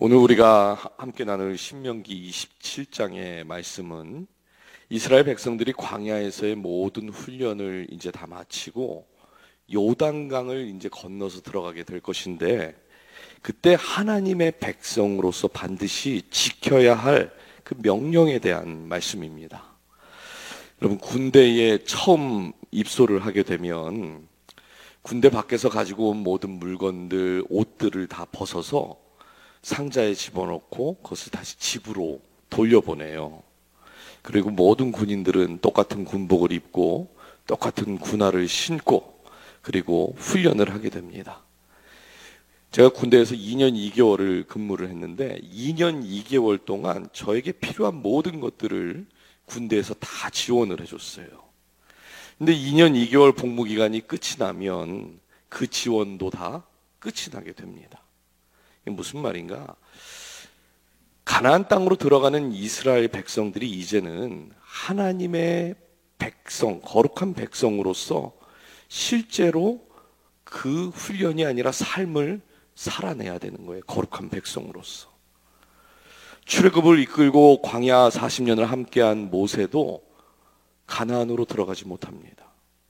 오늘 우리가 함께 나눌 신명기 27장의 말씀은 이스라엘 백성들이 광야에서의 모든 훈련을 이제 다 마치고 요단강을 이제 건너서 들어가게 될 것인데, 그때 하나님의 백성으로서 반드시 지켜야 할 그 명령에 대한 말씀입니다. 여러분, 군대에 처음 입소를 하게 되면 군대 밖에서 가지고 온 모든 물건들, 옷들을 다 벗어서 상자에 집어넣고 그것을 다시 집으로 돌려보내요. 그리고 모든 군인들은 똑같은 군복을 입고 똑같은 군화를 신고 그리고 훈련을 하게 됩니다. 제가 군대에서 2년 2개월을 근무를 했는데 2년 2개월 동안 저에게 필요한 모든 것들을 군대에서 다 지원을 해줬어요. 근데 2년 2개월 복무 기간이 끝이 나면 그 지원도 다 끝이 나게 됩니다. 이게 무슨 말인가? 가나안 땅으로 들어가는 이스라엘 백성들이 이제는 하나님의 백성, 거룩한 백성으로서 실제로 그 훈련이 아니라 삶을 살아내야 되는 거예요. 거룩한 백성으로서. 출애굽을 이끌고 광야 40년을 함께한 모세도 가나안으로 들어가지 못합니다.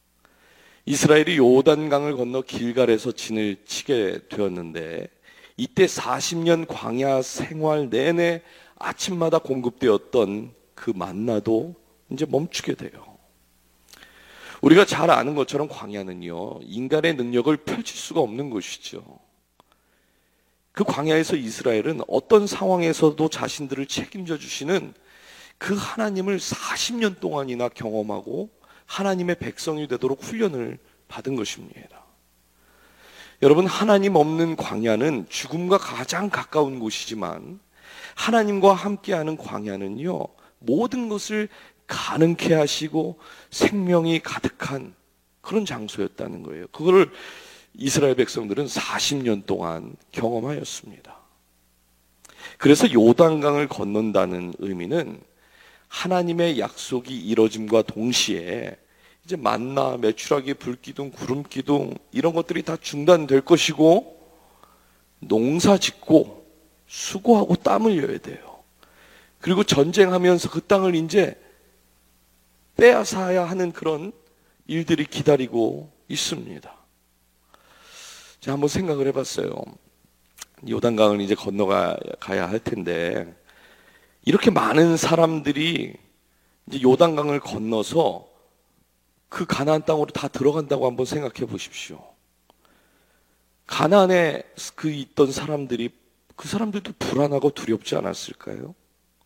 이스라엘이 요단강을 건너 길갈에서 진을 치게 되었는데, 이때 40년 광야 생활 내내 아침마다 공급되었던 그 만나도 이제 멈추게 돼요. 우리가 잘 아는 것처럼 광야는요, 인간의 능력을 펼칠 수가 없는 곳이죠. 그 광야에서 이스라엘은 어떤 상황에서도 자신들을 책임져 주시는 그 하나님을 40년 동안이나 경험하고 하나님의 백성이 되도록 훈련을 받은 것입니다. 여러분, 하나님 없는 광야는 죽음과 가장 가까운 곳이지만 하나님과 함께하는 광야는요, 모든 것을 가능케 하시고 생명이 가득한 그런 장소였다는 거예요. 그거를 이스라엘 백성들은 40년 동안 경험하였습니다. 그래서 요단강을 건넌다는 의미는 하나님의 약속이 이뤄짐과 동시에 이제 만나, 메추라기, 불기둥, 구름기둥 이런 것들이 다 중단될 것이고 농사 짓고 수고하고 땀 흘려야 돼요. 그리고 전쟁하면서 그 땅을 이제 빼앗아야 하는 그런 일들이 기다리고 있습니다. 자, 한번 생각을 해봤어요. 요단강을 이제 건너가야 할 텐데, 이렇게 많은 사람들이 이제 요단강을 건너서 그 가나안 땅으로 다 들어간다고 한번 생각해 보십시오. 가나안에 그 있던 사람들이, 그 사람들도 불안하고 두렵지 않았을까요?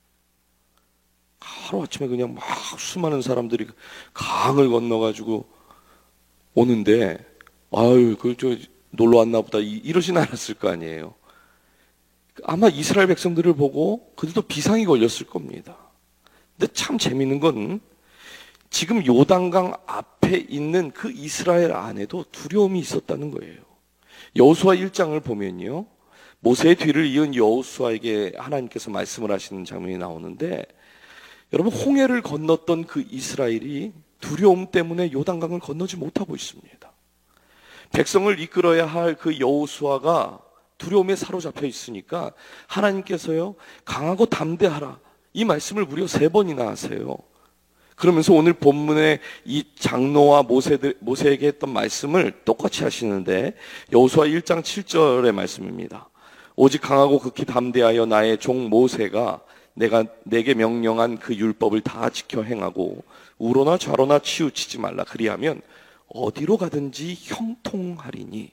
하루아침에 그냥 막 수많은 사람들이 강을 건너가지고 오는데, 아유, 놀러 왔나 보다 이러진 않았을 거 아니에요. 아마 이스라엘 백성들을 보고 그들도 비상이 걸렸을 겁니다. 근데 참 재미있는 건 지금 요단강 앞에 있는 그 이스라엘 안에도 두려움이 있었다는 거예요. 여호수아 1장을 보면요, 모세의 뒤를 이은 여호수아에게 하나님께서 말씀을 하시는 장면이 나오는데, 여러분, 홍해를 건넜던 그 이스라엘이 두려움 때문에 요단강을 건너지 못하고 있습니다. 백성을 이끌어야 할 그 여호수아가 두려움에 사로잡혀 있으니까 하나님께서요, 강하고 담대하라, 이 말씀을 무려 3번이나 하세요. 그러면서 오늘 본문의 이 장로와 모세에게 했던 말씀을 똑같이 하시는데, 여호수아 1장 7절의 말씀입니다. 오직 강하고 극히 담대하여 나의 종 모세가 내가 내게 명령한 그 율법을 다 지켜 행하고 우로나 좌로나 치우치지 말라. 그리하면 어디로 가든지 형통하리니.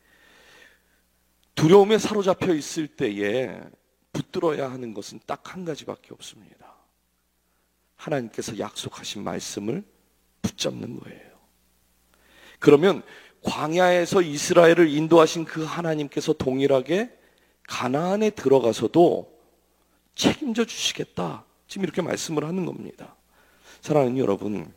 두려움에 사로잡혀 있을 때에 붙들어야 하는 것은 딱 한 가지밖에 없습니다. 하나님께서 약속하신 말씀을 붙잡는 거예요. 그러면 광야에서 이스라엘을 인도하신 그 하나님께서 동일하게 가나안에 들어가서도 책임져 주시겠다, 지금 이렇게 말씀을 하는 겁니다. 사랑하는 여러분,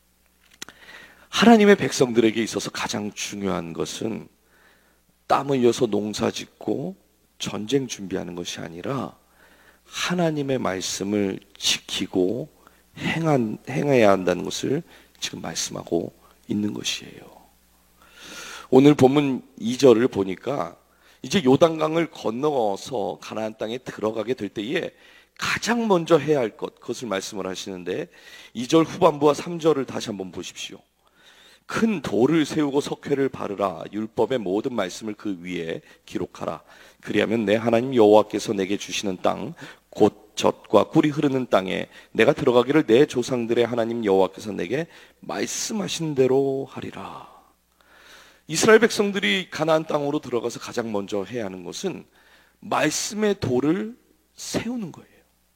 하나님의 백성들에게 있어서 가장 중요한 것은 땀 흘려서 농사 짓고 전쟁 준비하는 것이 아니라 하나님의 말씀을 지키고 행해야 한다는 것을 지금 말씀하고 있는 것이에요. 오늘 본문 2절을 보니까 이제 요단강을 건너서 가나안 땅에 들어가게 될 때에 가장 먼저 해야 할 것, 그것을 말씀을 하시는데 2절 후반부와 3절을 다시 한번 보십시오. 큰 돌을 세우고 석회를 바르라. 율법의 모든 말씀을 그 위에 기록하라. 그리하면 내 하나님 여호와께서 내게 주시는 땅, 곧 젖과 꿀이 흐르는 땅에 내가 들어가기를 내 조상들의 하나님 여호와께서 내게 말씀하신 대로 하리라. 이스라엘 백성들이 가나안 땅으로 들어가서 가장 먼저 해야 하는 것은 말씀의 돌을 세우는 거예요.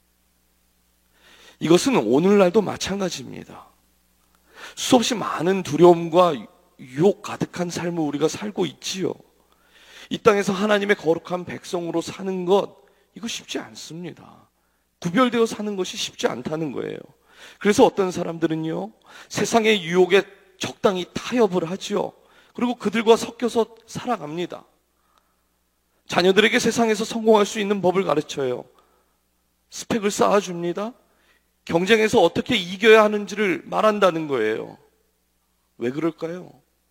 이것은 오늘날도 마찬가지입니다. 수없이 많은 두려움과 유혹 가득한 삶을 우리가 살고 있지요. 이 땅에서 하나님의 거룩한 백성으로 사는 것, 이거 쉽지 않습니다. 구별되어 사는 것이 쉽지 않다는 거예요. 그래서 어떤 사람들은요, 세상의 유혹에 적당히 타협을 하지요. 그리고 그들과 섞여서 살아갑니다. 자녀들에게 세상에서 성공할 수 있는 법을 가르쳐요. 스펙을 쌓아줍니다. 경쟁에서 어떻게 이겨야 하는지를 말한다는 거예요. 왜 그럴까요?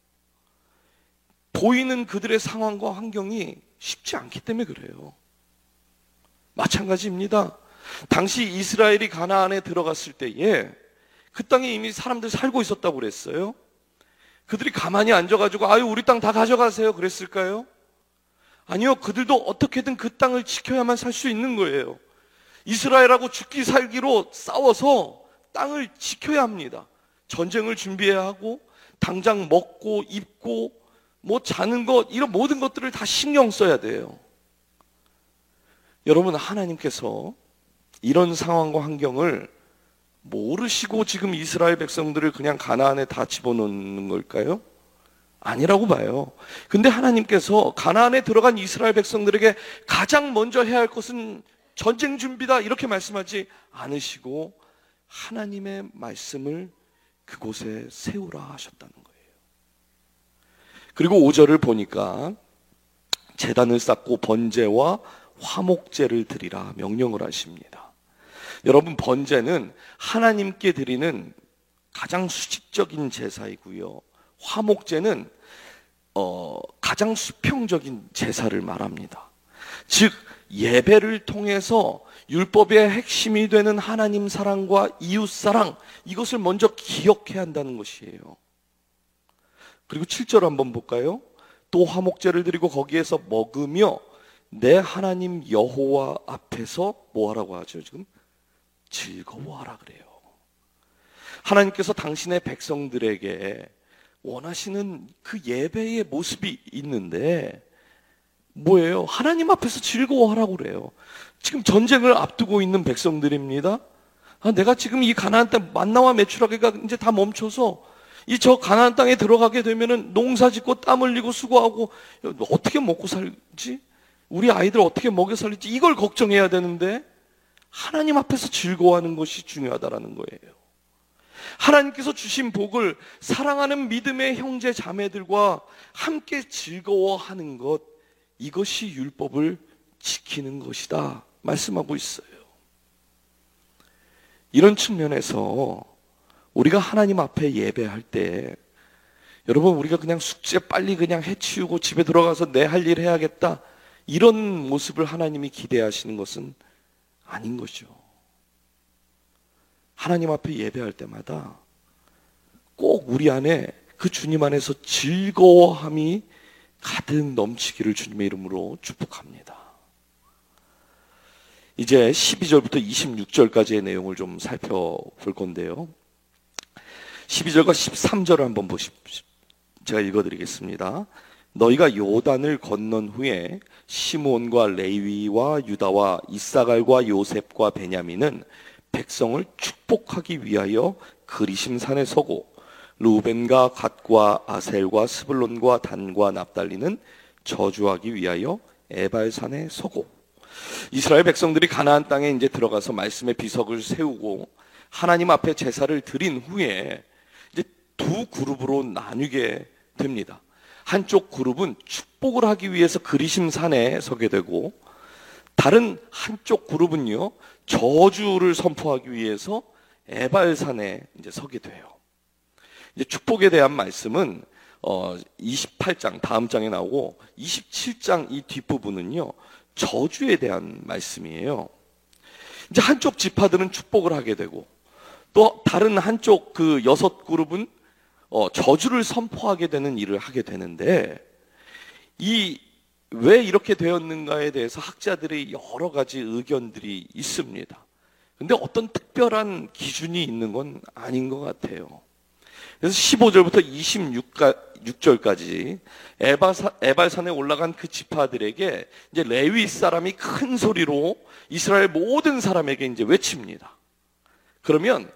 보이는 그들의 상황과 환경이 쉽지 않기 때문에 그래요. 마찬가지입니다. 당시 이스라엘이 가나안에 들어갔을 때에 그 땅에 이미 사람들 살고 있었다고 그랬어요. 그들이 가만히 앉아가지고 아유 우리 땅 다 가져가세요 그랬을까요? 아니요. 그들도 어떻게든 그 땅을 지켜야만 살 수 있는 거예요. 이스라엘하고 죽기 살기로 싸워서 땅을 지켜야 합니다. 전쟁을 준비해야 하고 당장 먹고 입고 뭐 자는 것 이런 모든 것들을 다 신경 써야 돼요. 여러분, 하나님께서 이런 상황과 환경을 모르시고 지금 이스라엘 백성들을 그냥 가나안에 다 집어넣는 걸까요? 아니라고 봐요. 근데 하나님께서 가나안에 들어간 이스라엘 백성들에게 가장 먼저 해야 할 것은 전쟁 준비다 이렇게 말씀하지 않으시고 하나님의 말씀을 그곳에 세우라 하셨다는 거예요. 그리고 5절을 보니까 제단을 쌓고 번제와 화목제를 드리라 명령을 하십니다. 여러분, 번제는 하나님께 드리는 가장 수직적인 제사이고요. 화목제는 가장 수평적인 제사를 말합니다. 즉 예배를 통해서 율법의 핵심이 되는 하나님 사랑과 이웃 사랑, 이것을 먼저 기억해야 한다는 것이에요. 그리고 7절 한번 볼까요? 또 화목제를 드리고 거기에서 먹으며 내 하나님 여호와 앞에서 뭐 하라고 하죠? 지금 즐거워하라 그래요. 하나님께서 당신의 백성들에게 원하시는 그 예배의 모습이 있는데 뭐예요? 하나님 앞에서 즐거워하라고 그래요. 지금 전쟁을 앞두고 있는 백성들입니다. 내가 지금 이 가나안 땅 만나와 메추라기가 이제 다 멈춰서 이 저 가나안 땅에 들어가게 되면은 농사 짓고 땀 흘리고 수고하고 어떻게 먹고 살지? 우리 아이들 어떻게 먹여 살릴지 이걸 걱정해야 되는데 하나님 앞에서 즐거워하는 것이 중요하다라는 거예요. 하나님께서 주신 복을 사랑하는 믿음의 형제 자매들과 함께 즐거워하는 것, 이것이 율법을 지키는 것이다 말씀하고 있어요. 이런 측면에서 우리가 하나님 앞에 예배할 때 여러분, 우리가 그냥 숙제 빨리 그냥 해치우고 집에 들어가서 내 할 일 해야겠다 이런 모습을 하나님이 기대하시는 것은 아닌 거죠. 하나님 앞에 예배할 때마다 꼭 우리 안에 그 주님 안에서 즐거워함이 가득 넘치기를 주님의 이름으로 축복합니다. 이제 12절부터 26절까지의 내용을 좀 살펴볼 건데요. 12절과 13절을 한번 보십시오. 제가 읽어드리겠습니다. 너희가 요단을 건넌 후에 시므온과 레위와 유다와 이사갈과 요셉과 베냐민은 백성을 축복하기 위하여 그리심 산에 서고 루벤과 갓과 아셀과 스불론과 단과 납달리는 저주하기 위하여 에발산에 서고. 이스라엘 백성들이 가나안 땅에 이제 들어가서 말씀의 비석을 세우고 하나님 앞에 제사를 드린 후에 이제 두 그룹으로 나뉘게 됩니다. 한쪽 그룹은 축복을 하기 위해서 그리심 산에 서게 되고 다른 한쪽 그룹은요 저주를 선포하기 위해서 에발산에 이제 서게 돼요. 이제 축복에 대한 말씀은 28장 다음 장에 나오고 27장 이 뒷부분은요, 저주에 대한 말씀이에요. 이제 한쪽 지파들은 축복을 하게 되고 또 다른 한쪽 그 6그룹은 저주를 선포하게 되는 일을 하게 되는데, 왜 이렇게 되었는가에 대해서 학자들의 여러 가지 의견들이 있습니다. 근데 어떤 특별한 기준이 있는 건 아닌 것 같아요. 그래서 15절부터 26절까지 에발산에 올라간 그 지파들에게 이제 레위 사람이 큰 소리로 이스라엘 모든 사람에게 이제 외칩니다. 그러면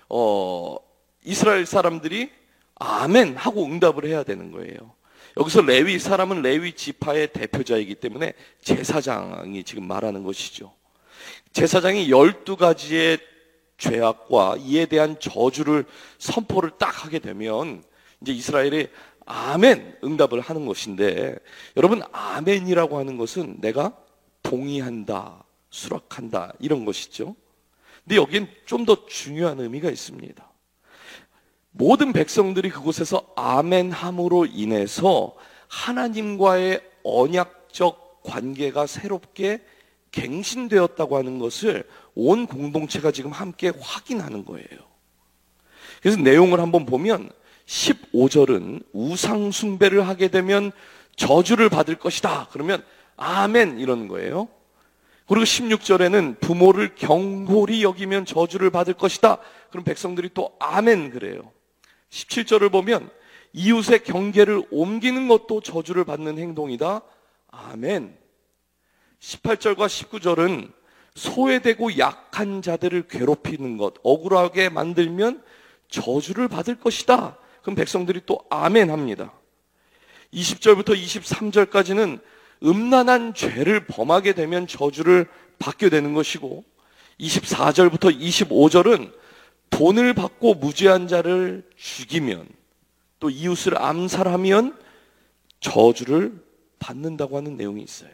이스라엘 사람들이 아멘 하고 응답을 해야 되는 거예요. 여기서 레위 사람은 레위 지파의 대표자이기 때문에 제사장이 지금 말하는 것이죠. 제사장이 12가지의 죄악과 이에 대한 저주를 선포를 딱 하게 되면 이제 이스라엘이 아멘 응답을 하는 것인데, 여러분, 아멘이라고 하는 것은 내가 동의한다, 수락한다 이런 것이죠. 근데 여기엔 좀 더 중요한 의미가 있습니다. 모든 백성들이 그곳에서 아멘함으로 인해서 하나님과의 언약적 관계가 새롭게 갱신되었다고 하는 것을 온 공동체가 지금 함께 확인하는 거예요. 그래서 내용을 한번 보면 15절은 우상 숭배를 하게 되면 저주를 받을 것이다. 그러면 아멘 이러는 거예요. 그리고 16절에는 부모를 경홀히 여기면 저주를 받을 것이다. 그럼 백성들이 또 아멘 그래요. 17절을 보면 이웃의 경계를 옮기는 것도 저주를 받는 행동이다. 아멘. 18절과 19절은 소외되고 약한 자들을 괴롭히는 것, 억울하게 만들면 저주를 받을 것이다. 그럼 백성들이 또 아멘 합니다. 20절부터 23절까지는 음란한 죄를 범하게 되면 저주를 받게 되는 것이고, 24절부터 25절은 돈을 받고 무죄한 자를 죽이면, 또 이웃을 암살하면 저주를 받는다고 하는 내용이 있어요.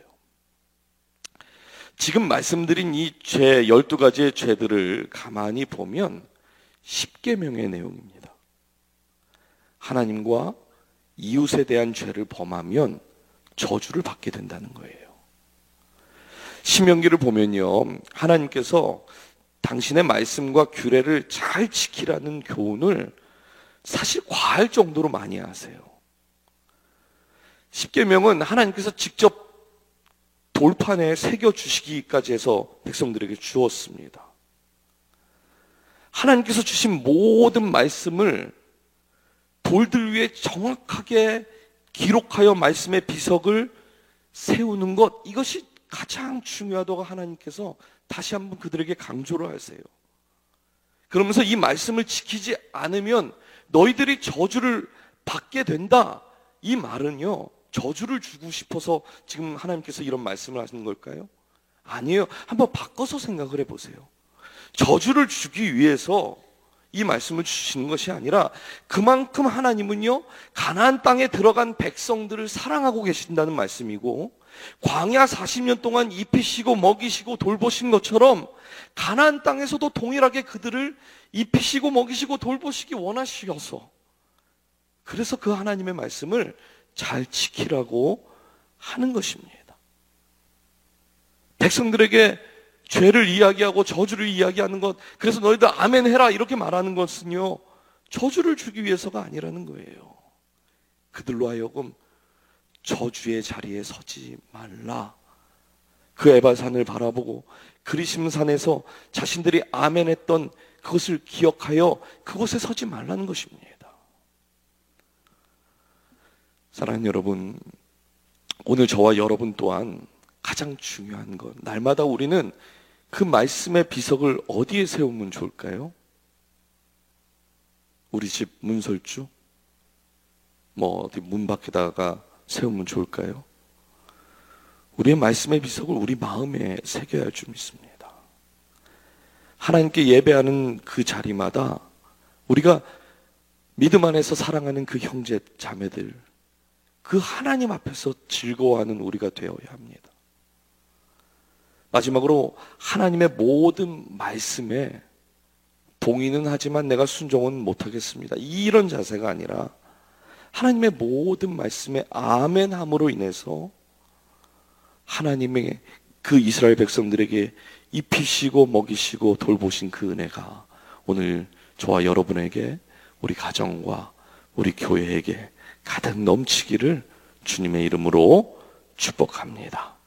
지금 말씀드린 이 12가지의 죄들을 가만히 보면 10계명의 내용입니다. 하나님과 이웃에 대한 죄를 범하면 저주를 받게 된다는 거예요. 신명기를 보면요, 하나님께서 당신의 말씀과 규례를 잘 지키라는 교훈을 사실 과할 정도로 많이 하세요. 10계명은 하나님께서 직접 돌판에 새겨주시기까지 해서 백성들에게 주었습니다. 하나님께서 주신 모든 말씀을 돌들 위에 정확하게 기록하여 말씀의 비석을 세우는 것, 이것이 가장 중요하다고 하나님께서 다시 한번 그들에게 강조를 하세요. 그러면서 이 말씀을 지키지 않으면 너희들이 저주를 받게 된다. 이 말은요, 저주를 주고 싶어서 지금 하나님께서 이런 말씀을 하시는 걸까요? 아니에요. 한번 바꿔서 생각을 해보세요. 저주를 주기 위해서 이 말씀을 주시는 것이 아니라 그만큼 하나님은요, 가나안 땅에 들어간 백성들을 사랑하고 계신다는 말씀이고, 광야 40년 동안 입히시고 먹이시고 돌보신 것처럼 가나안 땅에서도 동일하게 그들을 입히시고 먹이시고 돌보시기 원하셔서, 그래서 그 하나님의 말씀을 잘 지키라고 하는 것입니다. 백성들에게 죄를 이야기하고 저주를 이야기하는 것, 그래서 너희들 아멘 해라 이렇게 말하는 것은요, 저주를 주기 위해서가 아니라는 거예요. 그들로 하여금 저주의 자리에 서지 말라. 그 에발산을 바라보고 그리심산에서 자신들이 아멘 했던 그것을 기억하여 그곳에 서지 말라는 것입니다. 사랑하는 여러분, 오늘 저와 여러분 또한 가장 중요한 것, 날마다 우리는 그 말씀의 비석을 어디에 세우면 좋을까요? 우리 집 문설주? 어디 문 밖에다가 세우면 좋을까요? 우리의 말씀의 비석을 우리 마음에 새겨야 할 줄 믿습니다. 하나님께 예배하는 그 자리마다 우리가 믿음 안에서 사랑하는 그 형제 자매들, 그 하나님 앞에서 즐거워하는 우리가 되어야 합니다. 마지막으로 하나님의 모든 말씀에 동의는 하지만 내가 순종은 못하겠습니다. 이런 자세가 아니라 하나님의 모든 말씀에 아멘함으로 인해서 하나님의 그 이스라엘 백성들에게 입히시고 먹이시고 돌보신 그 은혜가 오늘 저와 여러분에게, 우리 가정과 우리 교회에게 가득 넘치기를 주님의 이름으로 축복합니다.